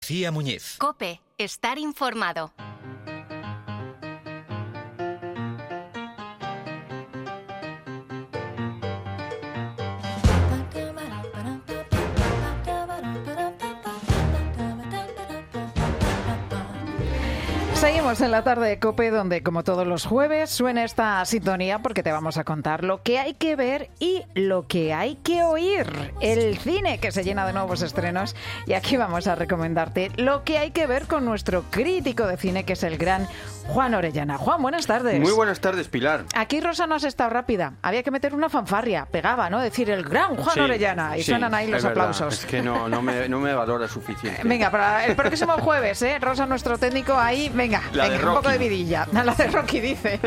García Muñiz. COPE. Estar informado. Seguimos en la tarde de COPE, donde como todos los jueves suena esta sintonía porque te vamos a contar lo que hay que ver y lo que hay que oír. El cine que se llena de nuevos estrenos, y aquí vamos a recomendarte lo que hay que ver con nuestro crítico de cine, que es el gran Juan Orellana. Juan, buenas tardes. Muy buenas tardes, Pilar. Aquí Rosa no has estado rápida. Había que meter una fanfarria, pegaba, ¿no? Decir el gran Juan Orellana, y suenan ahí los aplausos. Es que no me valora suficiente. Venga, para el próximo jueves, Rosa, nuestro técnico, ahí, venga, un poco de vidilla. La de Rocky, dice.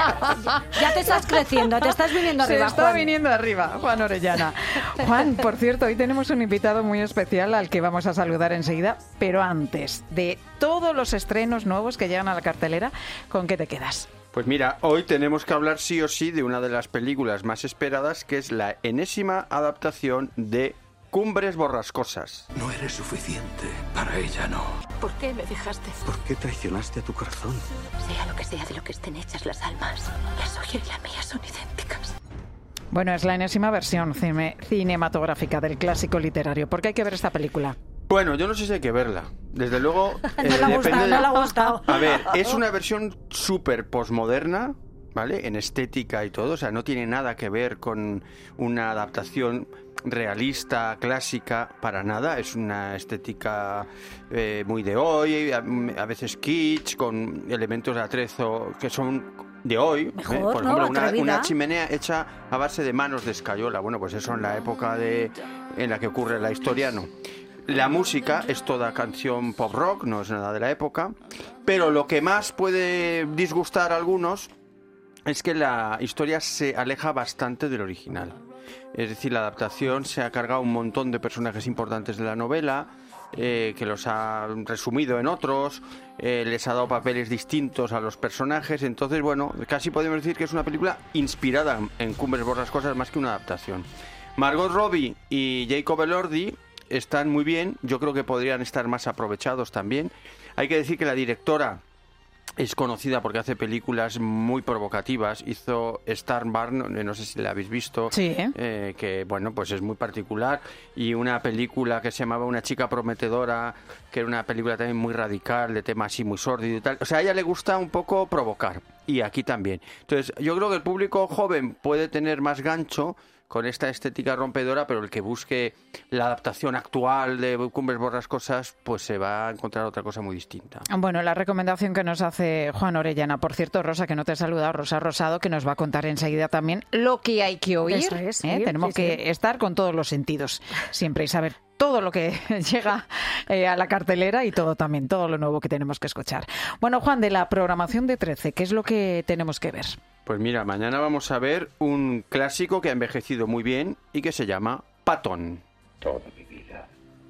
Ya te estás creciendo, te estás viniendo arriba, Se está Juan. viniendo arriba, Juan Orellana. Juan, por cierto, hoy tenemos un invitado muy especial al que vamos a saludar enseguida, pero antes de todos los estrenos nuevos que llegan a la cartelera, ¿con qué te quedas? Pues mira, hoy tenemos que hablar sí o sí de una de las películas más esperadas, que es la enésima adaptación de Cumbres Borrascosas. No eres suficiente, para ella no. ¿Por qué me dejaste? ¿Por qué traicionaste a tu corazón? Sea lo que sea de lo que estén hechas las almas, la suya y la mía son idénticas. Bueno, es la enésima versión cinematográfica del clásico literario. ¿Por qué hay que ver esta película? Bueno, yo no sé si hay que verla. Desde luego... No le ha gustado. A ver, es una versión súper posmoderna, ¿vale? En estética y todo. O sea, no tiene nada que ver con una adaptación realista, clásica, para nada. Es una estética muy de hoy, a veces kitsch, con elementos de atrezo que son de hoy. Mejor, Por ¿no? ejemplo, una chimenea hecha a base de manos de escayola. Bueno, pues eso en la época en la que ocurre la historia, no. La música es toda canción pop rock, no es nada de la época, pero lo que más puede disgustar a algunos es que la historia se aleja bastante del original. Es decir, la adaptación se ha cargado un montón de personajes importantes de la novela, que los ha resumido en otros, les ha dado papeles distintos a los personajes. Entonces, bueno, casi podemos decir que es una película inspirada en Cumbres Borrascosas más que una adaptación. Margot Robbie y Jacob Elordi están muy bien, yo creo que podrían estar más aprovechados también. Hay que decir que la directora es conocida porque hace películas muy provocativas. Hizo Starburn, no sé si la habéis visto, sí, que bueno, pues es muy particular, y una película que se llamaba Una chica prometedora, que era una película también muy radical, de tema así muy sórdido y tal. O sea, a ella le gusta un poco provocar, y aquí también. Entonces, yo creo que el público joven puede tener más gancho con esta estética rompedora, pero el que busque la adaptación actual de Cumbres Borrascosas, pues se va a encontrar otra cosa muy distinta. Bueno, la recomendación que nos hace Juan Orellana. Por cierto, Rosa, que no te he saludado, Rosa Rosado, que nos va a contar enseguida también lo que hay que oír. Eso es, sí, Tenemos que estar con todos los sentidos siempre y saber todo lo que llega a la cartelera y todo también, todo lo nuevo que tenemos que escuchar. Bueno, Juan, de la programación de 13, ¿qué es lo que tenemos que ver? Pues mira, mañana vamos a ver un clásico que ha envejecido muy bien y que se llama Patton. Toda mi vida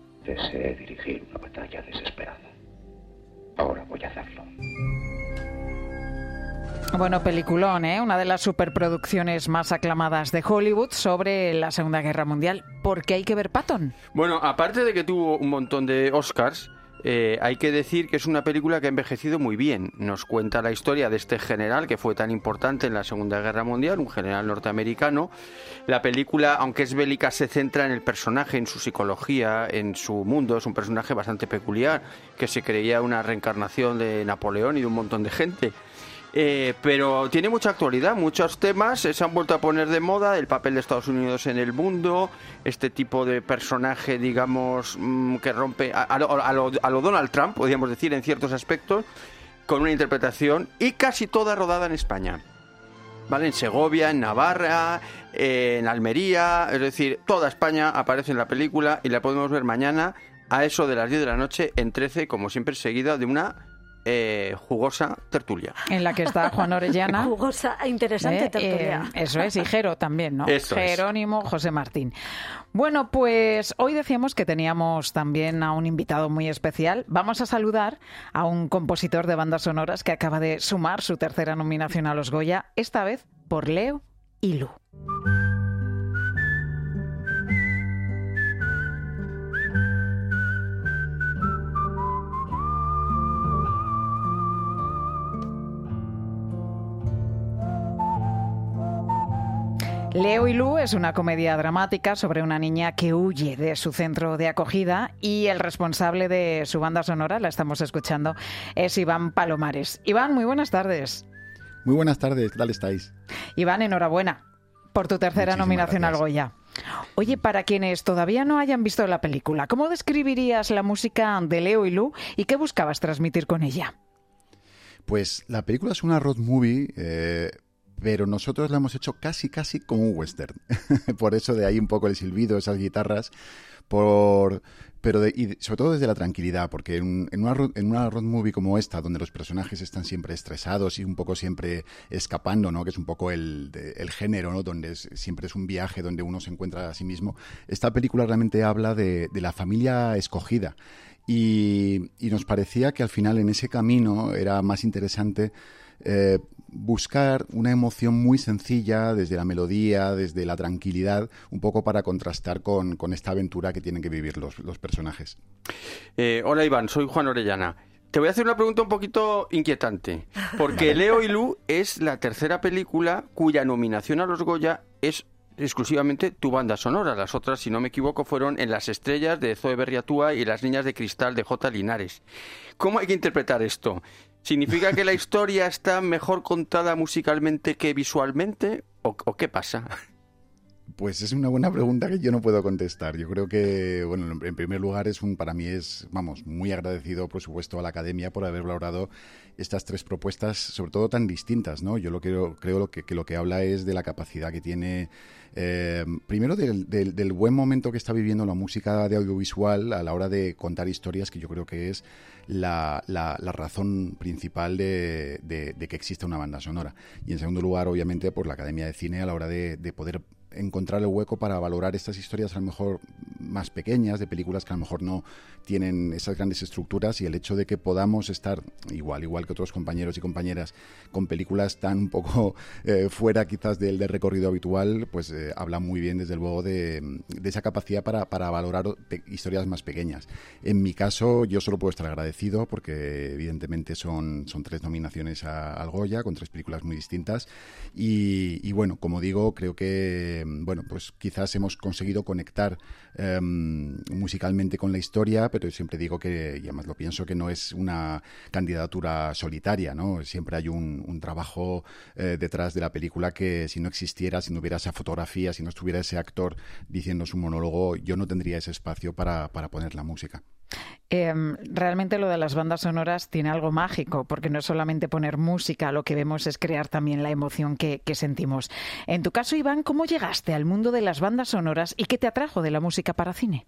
deseé dirigir una batalla desesperada. Ahora voy a hacerlo. Bueno, peliculón, una de las superproducciones más aclamadas de Hollywood sobre la Segunda Guerra Mundial. ¿Por qué hay que ver Patton? Bueno, aparte de que tuvo un montón de Oscars, hay que decir que es una película que ha envejecido muy bien. Nos cuenta la historia de este general que fue tan importante en la Segunda Guerra Mundial, un general norteamericano. La película, aunque es bélica, se centra en el personaje, en su psicología, en su mundo. Es un personaje bastante peculiar, que se creía una reencarnación de Napoleón y de un montón de gente. Pero tiene mucha actualidad, muchos temas se han vuelto a poner de moda, el papel de Estados Unidos en el mundo, este tipo de personaje, digamos, que rompe a lo Donald Trump, podríamos decir, en ciertos aspectos, con una interpretación, y casi toda rodada en España, ¿vale? En Segovia, en Navarra, en Almería, es decir, toda España aparece en la película y la podemos ver mañana a eso de las 10 de la noche en 13, como siempre, seguida de una jugosa tertulia. En la que está Juan Orellana. Jugosa e interesante tertulia. Eso es, y Jero también, ¿no? Eso Jerónimo José Martín. Bueno, pues hoy decíamos que teníamos también a un invitado muy especial. Vamos a saludar a un compositor de bandas sonoras que acaba de sumar su tercera nominación a los Goya, esta vez por Leo y Lu. Leo y Lu es una comedia dramática sobre una niña que huye de su centro de acogida y el responsable de su banda sonora, la estamos escuchando, es Iván Palomares. Iván, muy buenas tardes. Muy buenas tardes, ¿qué tal estáis? Iván, enhorabuena por tu tercera Muchísimas nominación al gracias. Goya. Oye, para quienes todavía no hayan visto la película, ¿cómo describirías la música de Leo y Lu y qué buscabas transmitir con ella? Pues la película es una road movie, pero nosotros la hemos hecho casi como un western. Por eso de ahí un poco el silbido, esas guitarras, y sobre todo desde la tranquilidad, porque en una road movie como esta, donde los personajes están siempre estresados y un poco siempre escapando, ¿no? Que es un poco el género, ¿no? Donde siempre es un viaje donde uno se encuentra a sí mismo. Esta película realmente habla de la familia escogida. Y nos parecía que al final en ese camino era más interesante buscar una emoción muy sencilla desde la melodía, desde la tranquilidad, un poco para contrastar con esta aventura que tienen que vivir los personajes. Hola Iván, soy Juan Orellana. Te voy a hacer una pregunta un poquito inquietante, porque Leo y Lu es la tercera película cuya nominación a los Goya es exclusivamente tu banda sonora. Las otras, si no me equivoco, fueron En las estrellas de Zoe Berriatúa y Las niñas de cristal de J. Linares. ¿Cómo hay que interpretar esto? ¿Significa que la historia está mejor contada musicalmente que visualmente? ¿O qué pasa? Pues es una buena pregunta que yo no puedo contestar. Yo creo que, bueno, en primer lugar para mí es, muy agradecido, por supuesto, a la Academia por haber valorado estas tres propuestas, sobre todo tan distintas, ¿no? Yo creo que lo que habla es de la capacidad que tiene, primero del buen momento que está viviendo la música de audiovisual a la hora de contar historias, que yo creo que es la razón principal de que exista una banda sonora. Y en segundo lugar, obviamente, por la Academia de Cine a la hora de poder encontrar el hueco para valorar estas historias a lo mejor más pequeñas, de películas que a lo mejor no tienen esas grandes estructuras, y el hecho de que podamos estar igual que otros compañeros y compañeras con películas tan un poco fuera quizás del recorrido habitual, pues habla muy bien desde luego de esa capacidad para valorar historias más pequeñas. En mi caso yo solo puedo estar agradecido porque evidentemente son tres nominaciones al Goya con tres películas muy distintas y bueno, como digo, creo que pues quizás hemos conseguido conectar musicalmente con la historia, pero siempre digo que, y además lo pienso, que no es una candidatura solitaria, ¿no? Siempre hay un trabajo detrás de la película que si no existiera, si no hubiera esa fotografía, si no estuviera ese actor diciendo su monólogo, yo no tendría ese espacio para poner la música. Realmente lo de las bandas sonoras tiene algo mágico, porque no es solamente poner música, lo que vemos es crear también la emoción que sentimos. En tu caso, Iván, ¿cómo llegaste al mundo de las bandas sonoras y qué te atrajo de la música para cine?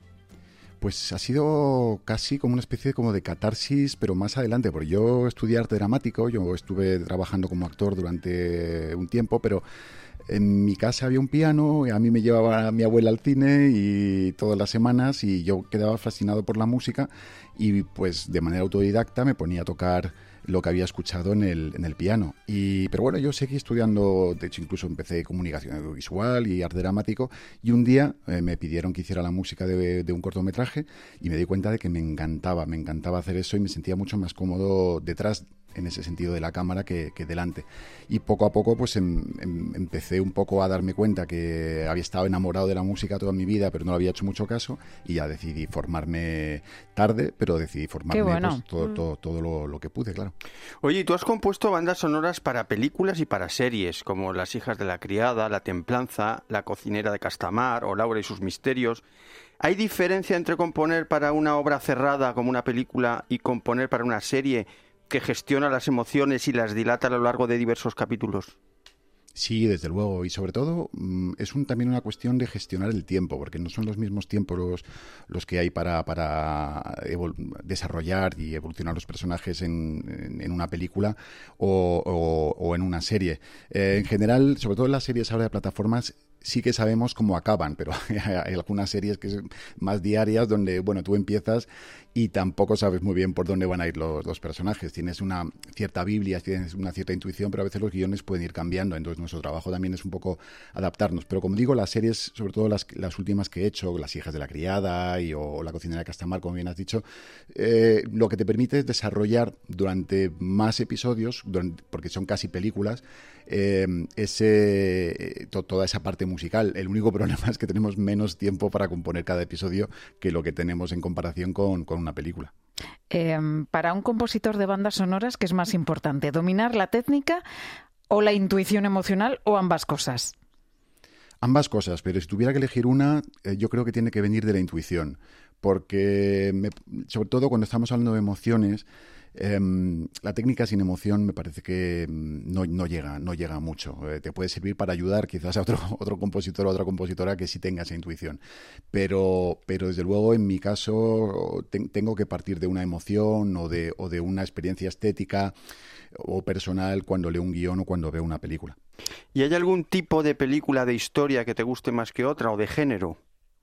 Pues ha sido casi como una especie de catarsis, pero más adelante, porque yo estudié arte dramático, yo estuve trabajando como actor durante un tiempo, pero en mi casa había un piano, a mí me llevaba mi abuela al cine y todas las semanas, y yo quedaba fascinado por la música y pues de manera autodidacta me ponía a tocar lo que había escuchado en el piano. Pero bueno, yo seguí estudiando, de hecho incluso empecé comunicación audiovisual y arte dramático, y un día me pidieron que hiciera la música de un cortometraje y me di cuenta de que me encantaba hacer eso y me sentía mucho más cómodo detrás, en ese sentido, de la cámara que delante. Y poco a poco pues empecé un poco a darme cuenta que había estado enamorado de la música toda mi vida, pero no le había hecho mucho caso, y ya decidí formarme tarde, pero decidí formarme pues, todo lo que pude, claro. Oye, ¿y tú has compuesto bandas sonoras para películas y para series, como Las hijas de la criada, La templanza, La cocinera de Castamar o Laura y sus misterios? ¿Hay diferencia entre componer para una obra cerrada como una película y componer para una serie que gestiona las emociones y las dilata a lo largo de diversos capítulos? Sí, desde luego, y sobre todo es también una cuestión de gestionar el tiempo, porque no son los mismos tiempos los que hay para desarrollar y evolucionar los personajes en una película o en una serie. En general, sobre todo en las series ahora de plataformas, sí que sabemos cómo acaban, pero hay algunas series que son más diarias donde, bueno, tú empiezas y tampoco sabes muy bien por dónde van a ir los personajes. Tienes una cierta biblia, tienes una cierta intuición, pero a veces los guiones pueden ir cambiando, entonces nuestro trabajo también es un poco adaptarnos. Pero como digo, las series, sobre todo las últimas que he hecho, Las hijas de la criada o La cocinera de Castamar, como bien has dicho, lo que te permite es desarrollar durante más episodios, porque son casi películas, toda esa parte musical. El único problema es que tenemos menos tiempo para componer cada episodio que lo que tenemos en comparación con una película. Para un compositor de bandas sonoras, ¿qué es más importante? ¿Dominar la técnica o la intuición emocional o ambas cosas? Ambas cosas, pero si tuviera que elegir una, yo creo que tiene que venir de la intuición, porque sobre todo cuando estamos hablando de emociones, la técnica sin emoción me parece que no llega mucho. Te puede servir para ayudar quizás a otro compositor o otra compositora que sí tenga esa intuición, pero desde luego en mi caso tengo que partir de una emoción o de una experiencia estética o personal cuando leo un guión o cuando veo una película. ¿Y hay algún tipo de película de historia que te guste más que otra o de género?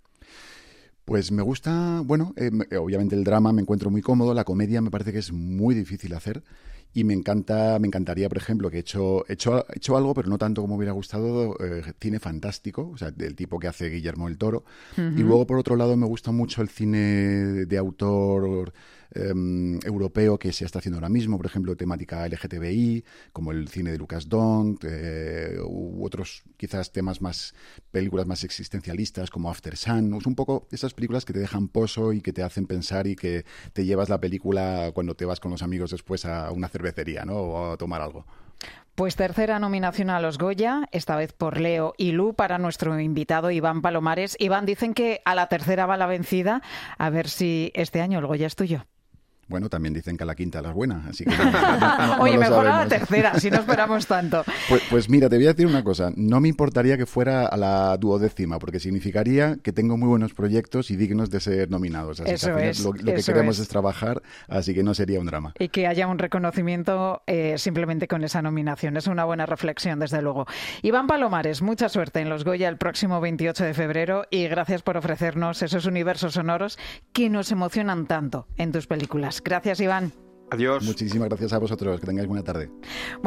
Pues me gusta, obviamente el drama me encuentro muy cómodo, la comedia me parece que es muy difícil hacer y me encantaría, por ejemplo, que he hecho algo, pero no tanto como hubiera gustado, cine fantástico, o sea, del tipo que hace Guillermo del Toro. Uh-huh. Y luego, por otro lado, me gusta mucho el cine de autor europeo que se está haciendo ahora mismo, por ejemplo, temática LGTBI, como el cine de Lucas Dont, u otros quizás películas más existencialistas como After Sun. Es un poco esas películas que te dejan pozo y que te hacen pensar y que te llevas la película cuando te vas con los amigos después a una cervecería, ¿no? O a tomar algo. Pues tercera nominación a los Goya, esta vez por Leo y Lu, para nuestro invitado Iván Palomares. Iván, dicen que a la tercera va la vencida. A ver si este año el Goya es tuyo. Bueno, también dicen que a la quinta la es buena, así que Oye, mejor a la tercera, si no esperamos tanto. Pues mira, te voy a decir una cosa. No me importaría que fuera a la 12ª, porque significaría que tengo muy buenos proyectos y dignos de ser nominados. Así eso que es. Lo que queremos es trabajar, así que no sería un drama. Y que haya un reconocimiento simplemente con esa nominación. Es una buena reflexión, desde luego. Iván Palomares, mucha suerte en los Goya el próximo 28 de febrero y gracias por ofrecernos esos universos sonoros que nos emocionan tanto en tus películas. Gracias, Iván. Adiós. Muchísimas gracias a vosotros. Que tengáis buena tarde.